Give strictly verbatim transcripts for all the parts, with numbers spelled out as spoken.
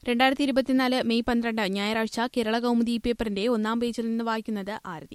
രണ്ടായിരത്തി ഇരുപത്തിനാല് മെയ് പന്ത്രണ്ട് ഞായറാഴ്ച കേരള കൗമുദി പേപ്പറിന്റെ ഒന്നാം പേജിൽ നിന്ന് വായിക്കുന്നത് ആരതി.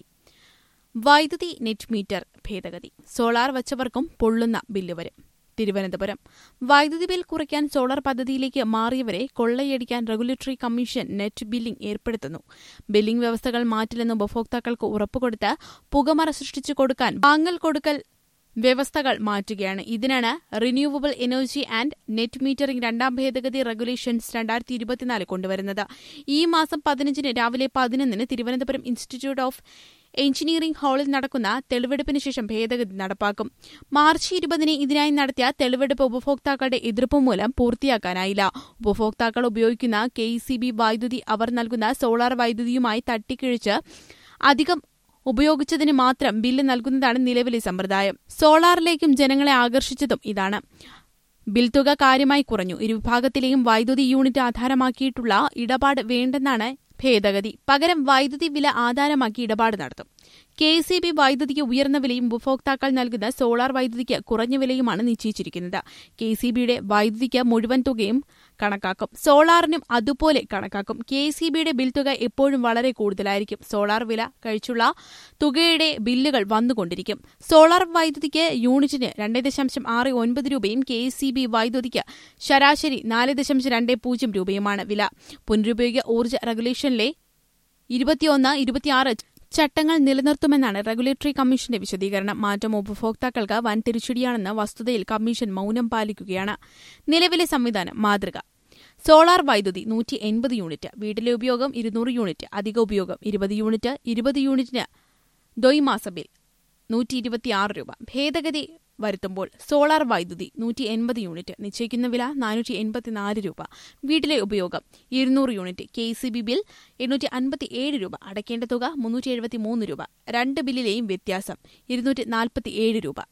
വൈദ്യുതി നെറ്റ് മീറ്റർ ഭേദഗതി, സോളാർ വച്ചവർക്കും പൊള്ളുന്ന ബില്ല് വരും. തിരുവനന്തപുരം വൈദ്യുതി ബിൽ കുറയ്ക്കാൻ സോളാർ പദ്ധതിയിലേക്ക് മാറിയവരെ കൊള്ളയടിക്കാൻ റെഗുലേറ്ററി കമ്മീഷൻ നെറ്റ് ബില്ലിംഗ് ഏർപ്പെടുത്തുന്നു. ബില്ലിംഗ് വ്യവസ്ഥകൾ മാറ്റില്ലെന്ന് ഉപഭോക്താക്കൾക്ക് ഉറപ്പുകൊടുത്ത് പുകമറ സൃഷ്ടിച്ചു കൊടുക്കാൻ വാങ്ങൽ കൊടുക്കൽ വ്യവസ്ഥകൾ മാറ്റുകയാണ്. ഇതിനാണ് renewable energy and net metering രണ്ടാം ഭേദഗതി റെഗുലേഷൻസ് രണ്ടായിരത്തി ഇരുപത്തിനാല് കൊണ്ടുവരുന്നത്. ഈ മാസം പതിനഞ്ചിന് രാവിലെ പതിനൊന്നിന് തിരുവനന്തപുരം ഇൻസ്റ്റിറ്റ്യൂട്ട് ഓഫ് എഞ്ചിനീയറിംഗ് ഹാളിൽ നടക്കുന്ന തെളിവെടുപ്പിന് ശേഷം ഭേദഗതി നടപ്പാക്കും. മാർച്ച് ഇരുപതിന് ഇതിനായി നടത്തിയ തെളിവെടുപ്പ് ഉപഭോക്താക്കളുടെ എതിർപ്പ് മൂലം പൂർത്തിയാക്കാനായില്ല. ഉപഭോക്താക്കൾ ഉപയോഗിക്കുന്ന കെ ഇ സി ബി വൈദ്യുതി അവർ നൽകുന്ന സോളാർ വൈദ്യുതിയുമായി തട്ടിക്കിഴിച്ച് അധികം ഉപയോഗിച്ചതിന് മാത്രം ബില്ല് നൽകുന്നതാണ് നിലവിലെ സമ്പ്രദായം. സോളാറിലേക്കും ജനങ്ങളെ ആകർഷിച്ചതും ഇതാണ്. ബിൽ തുക കാര്യമായി കുറഞ്ഞു. ഇരുവിഭാഗത്തിലെയും വൈദ്യുതി യൂണിറ്റ് ആധാരമാക്കിയിട്ടുള്ള ഇടപാട് വേണ്ടെന്നാണ് ഭേദഗതി. പകരം വൈദ്യുതി വില ആധാരമാക്കി ഇടപാട് നടത്തും. കെ എസ് ഇ ബി വൈദ്യുതിക്ക് ഉയർന്ന വിലയും ഉപഭോക്താക്കൾ നൽകുന്ന സോളാർ വൈദ്യുതിക്ക് കുറഞ്ഞ വിലയുമാണ് നിശ്ചയിച്ചിരിക്കുന്നത്. കെ എസ് ഇ ബിയുടെ വൈദ്യുതിക്ക് മുഴുവൻ തുകയും കണക്കാക്കും. സോളാറിനും അതുപോലെ കണക്കാക്കും. കെ എസ് ഇ ബിയുടെ ബിൽ തുക എപ്പോഴും വളരെ കൂടുതലായിരിക്കും. സോളാർ വില കഴിച്ചുള്ള തുകയുടെ ബില്ലുകൾ വന്നുകൊണ്ടിരിക്കും. സോളാർ വൈദ്യുതിക്ക് യൂണിറ്റിന് രണ്ട് ദശാംശം ആറ് ഒൻപത് രൂപയും കെ എസ് ഇ ബി വൈദ്യുതിക്ക് ശരാശരി നാല് ദശാംശം രണ്ട് പൂജ്യം രൂപയുമാണ് വില. പുനരുപയോഗ ഊർജ്ജ റെഗുലേഷനിലെ ഇരുപത്തിയൊന്ന് ഇരുപത്തിയാറ് ചട്ടങ്ങൾ നിലനിർത്തുമെന്നാണ് റെഗുലേറ്ററി കമ്മീഷന്റെ വിശദീകരണം. മാറ്റം ഉപഭോക്താക്കൾക്ക് വൻ തിരിച്ചടിയാണെന്ന വസ്തുതയിൽ കമ്മീഷൻ മൌനം പാലിക്കുകയാണ്. നിലവിലെ സംവിധാനം മാതൃക. സോളാർ വൈദ്യുതി നൂറ്റി എൺപത് യൂണിറ്റ്, വീട്ടിലെ ഉപയോഗം ഇരുന്നൂറ് യൂണിറ്റ്, അധിക ഉപയോഗം ഇരുപത് യൂണിറ്റ്, ഇരുപത് യൂണിറ്റിന് ദ്വൈമാസ ബിൽ നൂറ്റി ഇരുപത്തിയാറ് രൂപ. ഭേദഗതി വരുത്തുമ്പോൾ സോളാർ വൈദ്യുതി നൂറ്റി എൺപത് യൂണിറ്റ്, നിശ്ചയിക്കുന്ന വില നാനൂറ്റി എൺപത്തിനാല് രൂപ, വീട്ടിലെ ഉപയോഗം ഇരുന്നൂറ് unit, K C B bill എണ്ണൂറ്റി അൻപത്തി ഏഴ് രൂപ, അടയ്ക്കേണ്ട തുക മുന്നൂറ്റി എഴുപത്തി മൂന്ന് രൂപ. രണ്ട് ബില്ലിലെയും വ്യത്യാസം ഇരുന്നൂറ്റി നാൽപ്പത്തി ഏഴ് രൂപ.